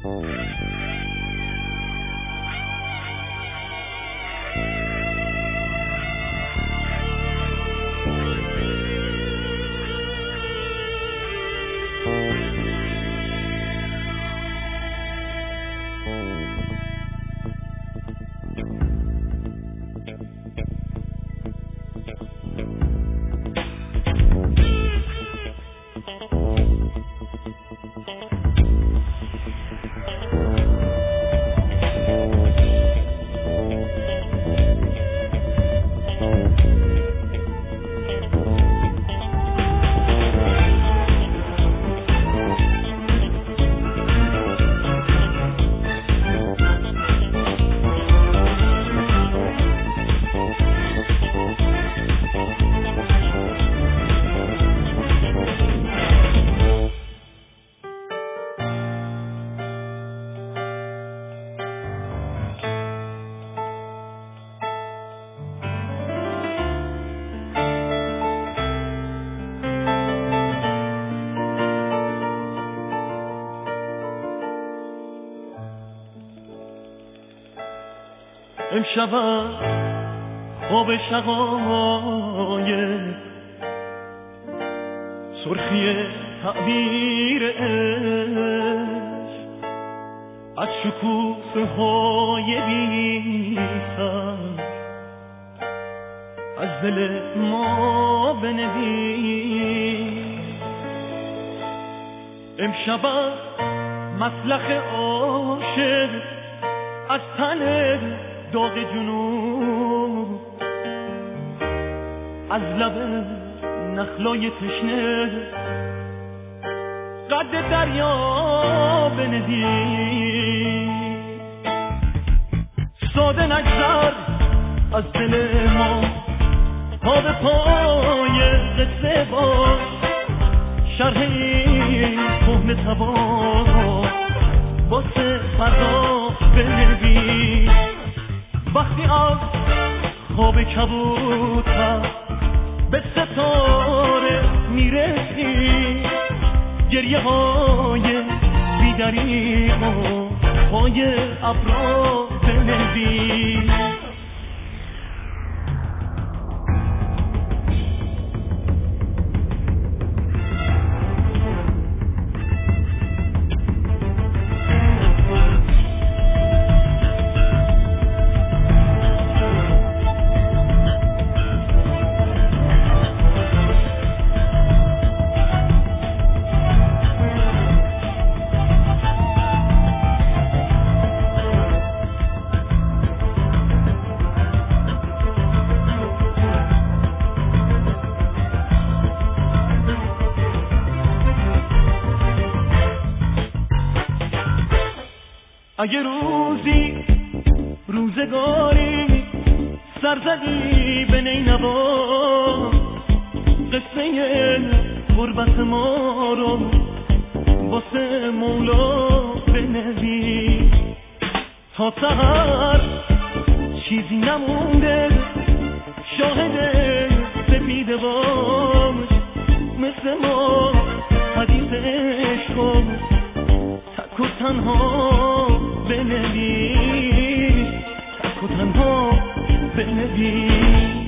امشب خواب شقایق سرخی تعبیر عشق از شکوفه های بی سر از دل ما بنویس. امشب مسلخ عاشق از تن داغ جنوب از لب نخلای تشنه قد دریا بنویس. ساده نگذر از دل ما تا به پای قصه باش شرح این کهنه تبار واسه فردا بنویس. وقتی از خواب کبوتر به ستاره میرسی گریه های بیدریق و پای ابرا بنویس. اگه روزی روزگاری سرزدی به نینوا قصه غربت ما رو واسه مولا بنویس. تا سحر چیزی نمونده شاهد سپیده باش مثل ما حدیث عشق تک و تنها بنویس. تک و تنها بنویس.